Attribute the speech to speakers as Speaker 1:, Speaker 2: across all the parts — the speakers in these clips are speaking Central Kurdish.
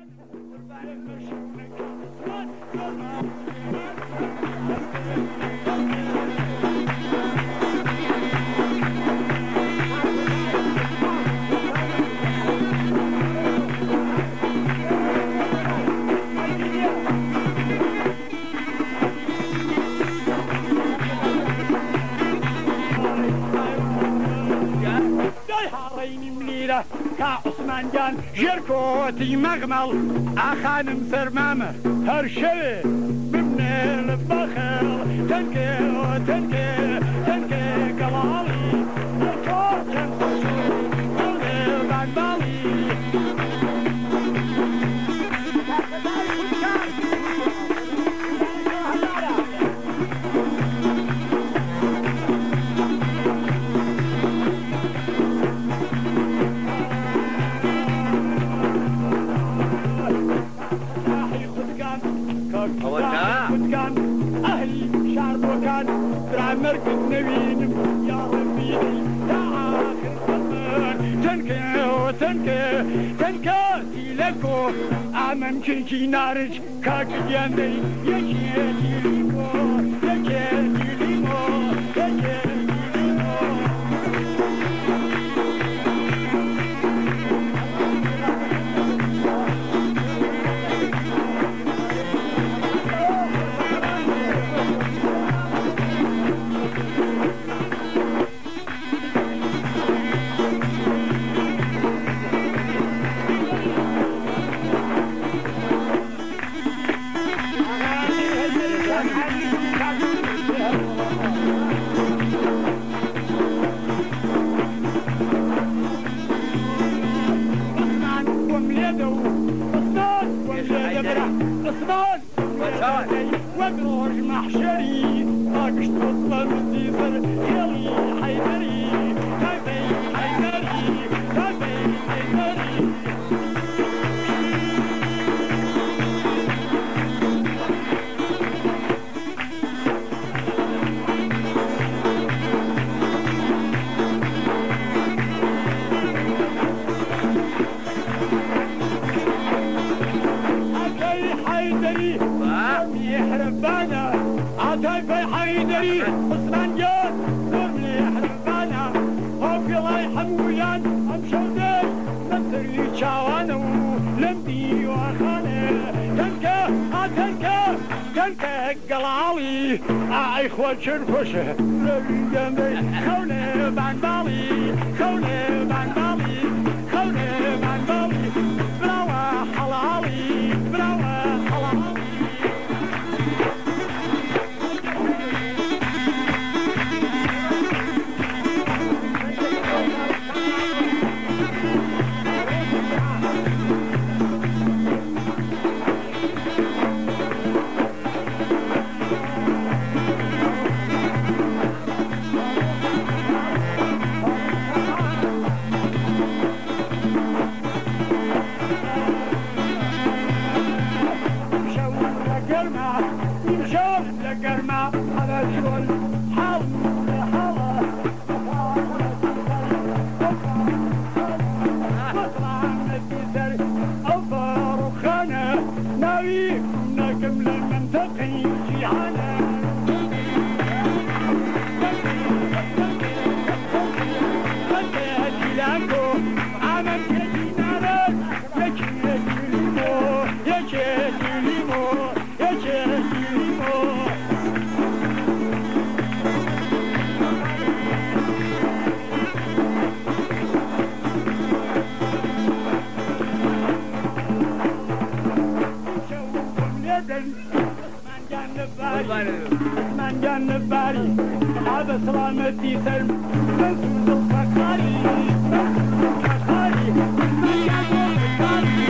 Speaker 1: كعثمان جان جركوتي مغمل أخانم فرمامة هرشوي بمني البخل تنكي وتنكي تنكي قلالي يكور تنفسو قلبي بانبالي أهلي شعر وكان برامرك النبينم يا ربي يا آخر زمان تنكي وتنكي تنكي لكو آمن كي نارج كاك جاندي يكي ليمو يكي ليمو يكي وقروش محشري اقشت بطل الزيزر يلي حيدري تابي حيدري تابي حيدري حربانا عتاي حيدري عثمان جان نورني حربانا هوكي الله حمويان امشودي نصري شاوانو لمدي واخاني تنكا تنكا تنكا قلالي اخوة شرفوشه ربي جنبي خوني بانبالي خوني بانبالي خوني بانبالي براوة حلالي براوة حلالي قرمة على شغل حال حالة مطلع النتيسر أوفر وخانة ناوي نقم للمنطقي جيعانة فتاتي لانكو عمل يجي نارك يجي ليمو يجي ليمو يجي ليمو من جنب باري هذا سلامتي سلم منسوس الفقاري منسوس الفقاري من جنب باري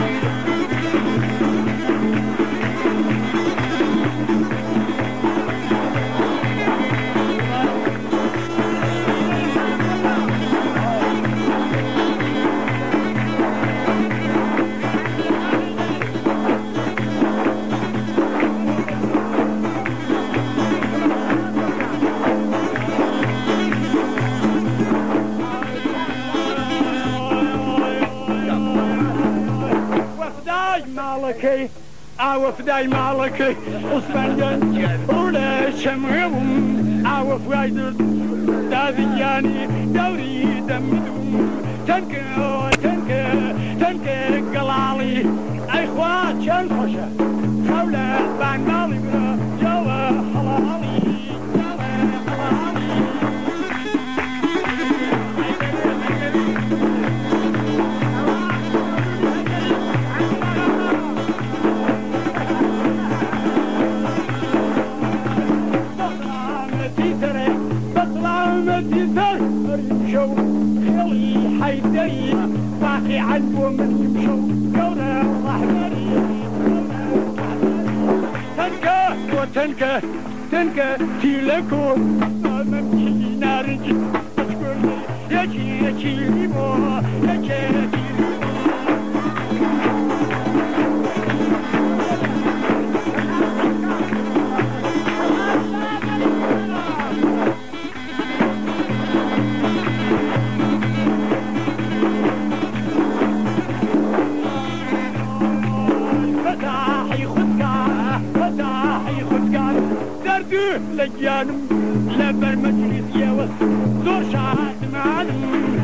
Speaker 1: فداي مالكي فداي مالكي أصبرين ولا شمعهم فايدر دادياني دوري دمدهم تنكي قلالي أي خوات شان خوشة حولة بان مالي برا جوا حلالي شو خلي حيدري باقي عنه من يمشو كونه رحمري تنكا تيلكو ممشي نارج تشكرني يجي ليمو يجي لجانم لبر مجلس يوس زور شاد معلم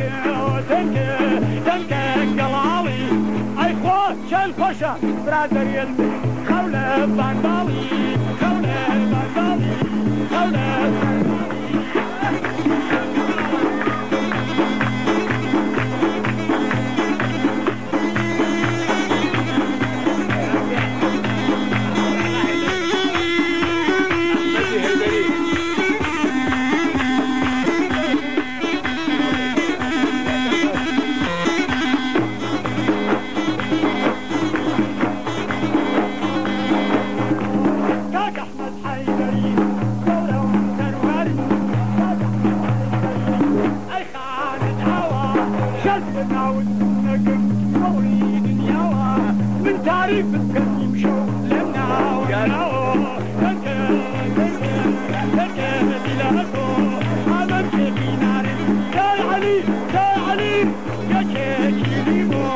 Speaker 1: تنكا قلالي اي خوات شال خوشة برادر يلمي خولة باندالي تعريف كان يمشوا لنا ويانا تنكا بلاكو هذا في نار يا علي يا شيخ ليمو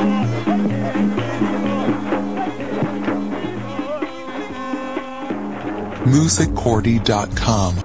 Speaker 2: musiccordy.com